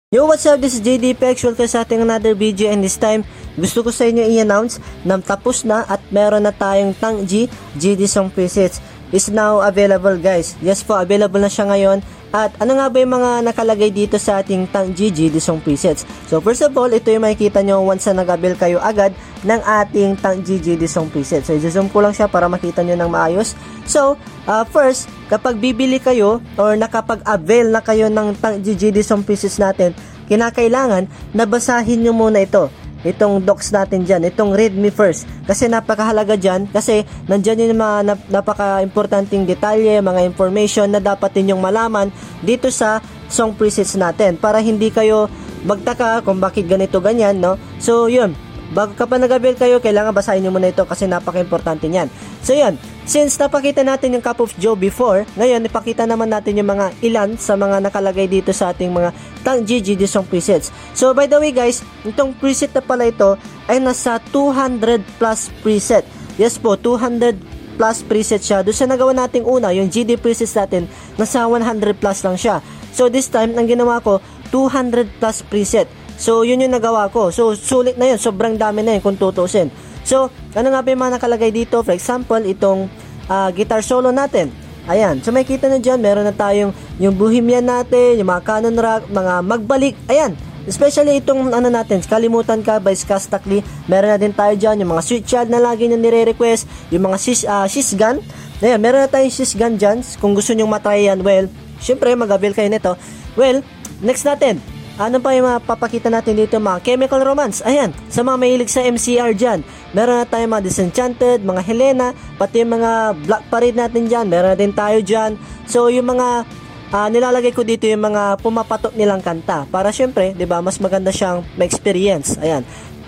Yo, what's up? This is JD Pex. Welcome sa ating another video, and this time gusto ko sa inyo i-announce na tapos na at meron na tayong Tangji GD Song presets is now available, guys. Yes po, available na siya ngayon. At ano nga ba yung mga nakalagay dito sa ating Tangji GD Song presets? So first of all, ito yung makikita nyo once na nag-avail kayo agad ng ating Tangji GD Song presets. So i-zoom ko lang siya para makita nyo ng maayos. So first, kapag bibili kayo or nakapag-avail na kayo ng Tangji GD Song presets natin, kinakailangan na basahin nyo muna itong docs natin dyan, itong read me first, kasi napakahalaga dyan, kasi nandyan yung mga napaka-importanting detalye, mga information na dapat ninyong malaman dito sa song presets natin, para hindi kayo magtaka kung bakit ganito ganyan, no? So yun, bago kapag nag-avail kayo, kailangan basahin nyo muna ito kasi napaka-importante nyan. So yun, since napakita natin yung Cup of Joe before, ngayon ipakita naman natin yung mga ilan sa mga nakalagay dito sa ating mga Tangji GD Song presets. So by the way guys, itong preset na pala ito ay nasa 200 plus preset. Yes po, 200 plus preset siya. Doon sa nagawa nating una, yung GD presets natin, nasa 100 plus lang siya. So this time, ang ginawa ko, 200 plus preset. So yun yung nagawa ko. So sulit na yun, sobrang dami na yun kung tutusin. So ano nga ba yung mga nakalagay dito? For example, itong guitar solo natin. Ayan, so makikita na dyan, meron na tayong yung Bohemian natin, yung mga Canon Rock, mga Magbalik. Ayan, especially itong ano natin, Kalimutan Ka by Skastakli. Meron na din tayo dyan, yung mga Sweet Child na lagi nyo nire-request, yung mga Sis Gun. Ayan, meron na tayong Sis Gun dyan. Kung gusto nyo matry yan, well, syempre mag-avail kayo nito. Well, next natin, ano pa yung mapapakita natin dito? Mga Chemical Romance. Ayan, sa mga mahilig sa MCR dyan, meron na tayong mga Disenchanted, mga Helena, pati yung mga Black Parade natin dyan, meron na din tayo dyan. So yung mga nilalagay ko dito yung mga pumapatok nilang kanta, para syempre, 'di ba, mas maganda siyang ma-experience. Ayan,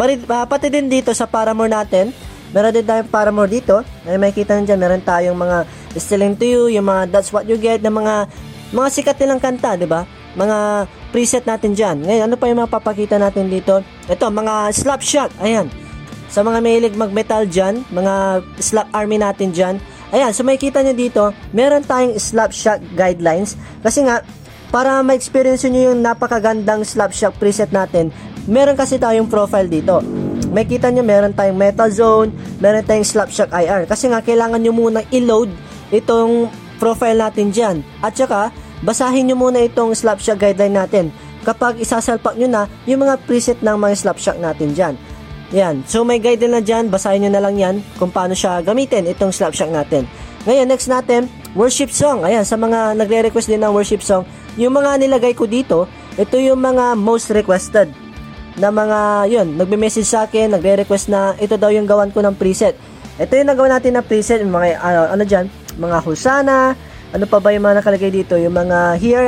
pati din dito sa Paramore natin, meron din tayong Paramore dito. Ay makikita nyo dyan, meron tayong mga Still Into You, yung mga That's What You Get, na mga sikat nilang kanta, 'di ba? Mga preset natin dyan. Ngayon, ano pa yung mapapakita natin dito? Ito, mga slap shot. Ayan. Sa mga mahilig mag-metal dyan, mga slap army natin dyan. Ayan, so makikita nyo dito, meron tayong slap shot guidelines. Kasi nga, para ma-experience nyo yung napakagandang slap shot preset natin, meron kasi tayong profile dito. Makikita nyo, meron tayong metal zone, meron tayong slap shot IR. Kasi nga, kailangan nyo muna i-load itong profile natin dyan. At saka, basahin nyo muna itong Slapshot guideline natin kapag isasalpak nyo na yung mga preset ng mga Slapshot natin dyan. Yan. So may guideline na dyan, basahin nyo na lang yan kung paano siya gamitin itong Slapshot natin. Ngayon, next natin, worship song. Ayan, sa mga nagre-request din ng worship song, yung mga nilagay ko dito, ito yung mga most requested na mga, yun, nagme-message sa akin, nagre-request na ito daw yung gawan ko ng preset. Ito yung nagawa natin na preset, yung mga, ano dyan, mga Hosanna. Ano pa ba yung mga nakalagay dito? Yung mga Here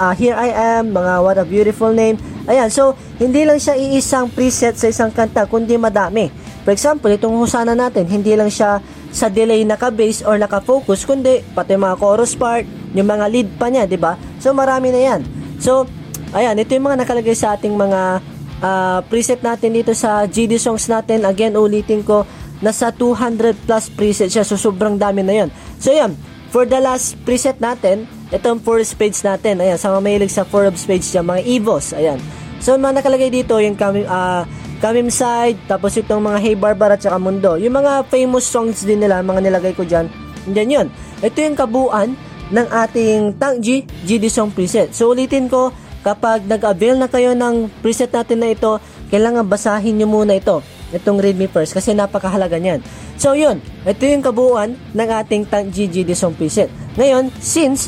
I Am, mga What a Beautiful Name. Ayan, so hindi lang siya iisang preset sa isang kanta, kundi madami. For example, itong Hosanna natin, hindi lang siya sa delay naka-bass or naka-focus, kundi pati mga chorus part, yung mga lead pa niya, di ba? So marami na yan. So, ayan, ito yung mga nakalagay sa ating mga preset natin dito sa GD songs natin. Again, ulitin ko, nasa 200 plus preset siya, so sobrang dami na yan. So, yan. For the last preset natin, itong 4 spades natin. Ayan, sa mga mahilig sa 4 of spades dyan, mga Evos. Ayan. So, mga nakalagay dito, yung Kamim Side, tapos itong mga Hey Barbara at saka Mundo. Yung mga famous songs din nila, mga nilagay ko dyan. Yan yun. Ito yung kabuuan ng ating Tangji GD Song preset. So, ulitin ko, kapag nag-avail na kayo ng preset natin na ito, kailangan basahin nyo muna itong read me first, kasi napakahalaga niyan. So yun, ito yung kabuuan ng ating Tangji GD Song preset. Ngayon, since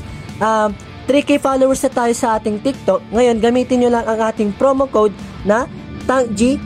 3K followers na tayo sa ating TikTok, ngayon gamitin nyo lang ang ating promo code na Tangji,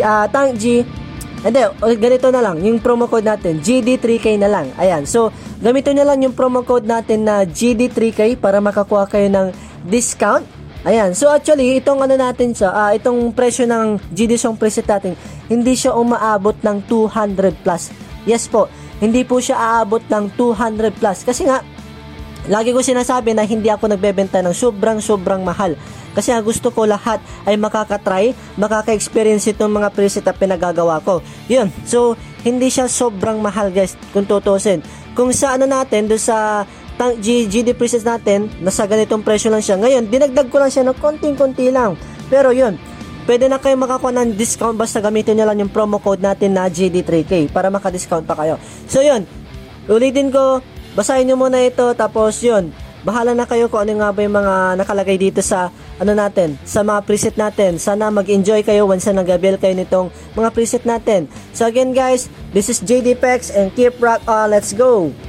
ganito na lang, yung promo code natin, GD3K na lang. Ayan, so gamitin nyo lang yung promo code natin na GD3K para makakuha kayo ng discount. Ayan, so actually, itong ano natin sa, itong presyo ng GD Song preset natin, hindi siya umaabot ng 200 plus. Yes po, hindi po siya aabot ng 200 plus. Kasi nga, lagi ko sinasabi na hindi ako nagbebenta ng sobrang mahal. Kasi ang gusto ko lahat ay makakatry, makaka-experience itong mga preset na pinagagawa ko. Yun, so hindi siya sobrang mahal guys, kung tutusin. Kung sa ano natin, doon sa GD presets natin, nasa ganitong presyo lang siya. Ngayon, dinagdag ko lang siya ng konting-konti lang. Pero yun, pwede na kayo makakuha ng discount basta gamitin nyo lang yung promo code natin na GD3K para maka-discount pa kayo. So yun, ulitin ko, basahin nyo muna ito, tapos yun, bahala na kayo kung ano nga ba yung mga nakalagay dito sa natin, sa mga preset natin. Sana mag-enjoy kayo once na nag-avail kayo nitong mga preset natin. So again guys, this is JD Pex and keep rock on, let's go!